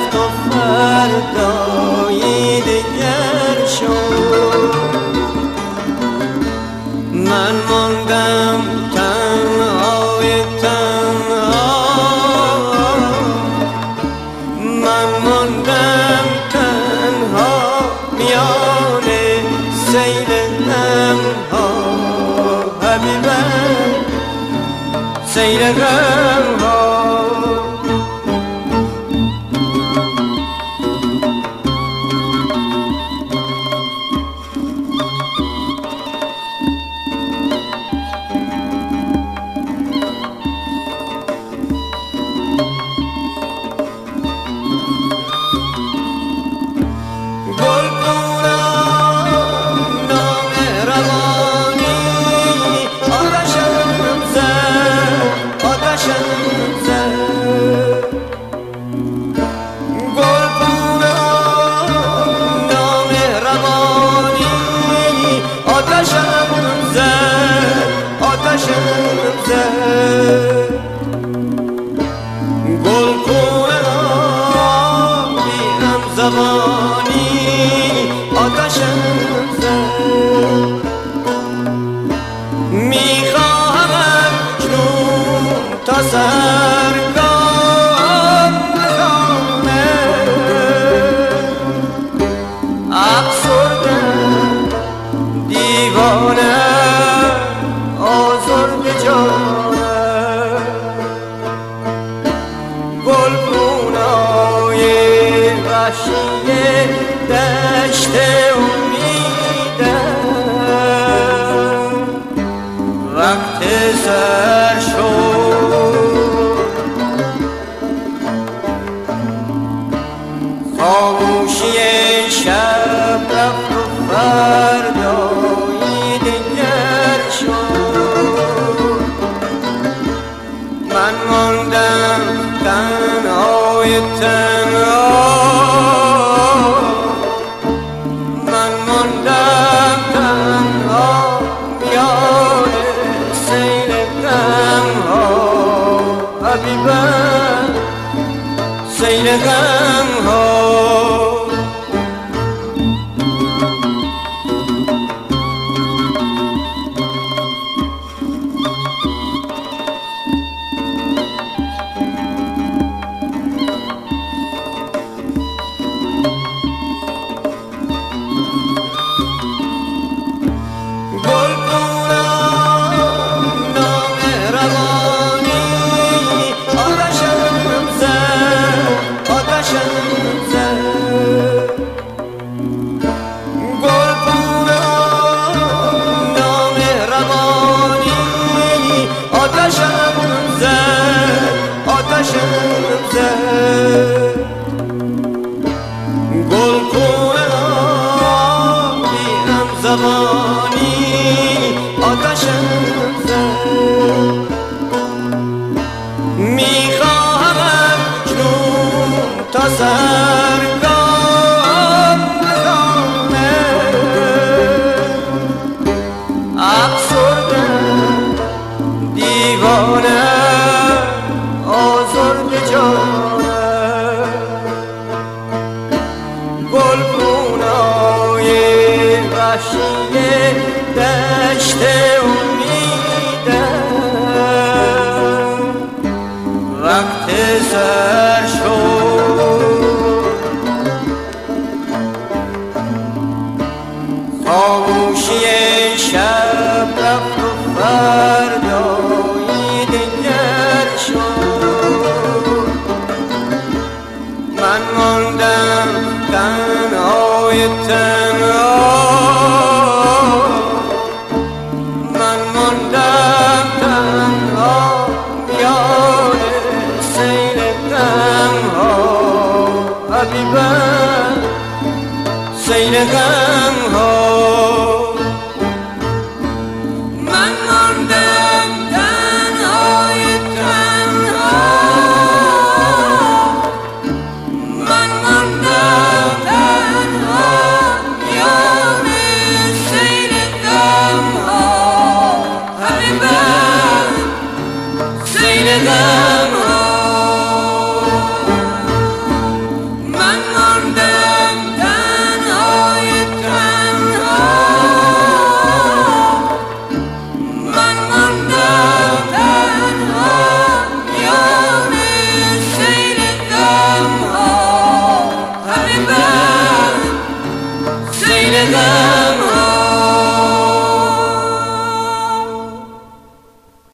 رفت و فردایی دیگر شد. من ماندم تنهای تنها، من ماندم تنها میان سیل غمها، حبیبم سیل غمها. گلخونه بی همزبانی آتشم زد. میخواهم اکنون تا سرگاه بخانه افسردم دیوانه آزرد جانم. گلخونه‌های وحشی دشت امیدم وقت سر شد. خاموشی شب رفت و فردایی دیگر شد. من ماندم تنهای تنها، من ماندم تنها میان سیل غمها، حبیبم سیل غمها. گلخونه بی همزبانی آتشم زد. میخواهم اکنون تا سرگاه بخانه افسردم دیوانه آزرد جانم. گلخونه‌های وحشی دشت امیدم وقت سر شد. خاموشی شب رفت و فردایی دیگر شد. من ماندم تنهای تنها، من ماندم تنها میان سیل غمها، حبیبم سیل غمها. من ماندم تنهای تنها، من ماندم تنها میان سیل غمها، حبیبم سیل غمها. غم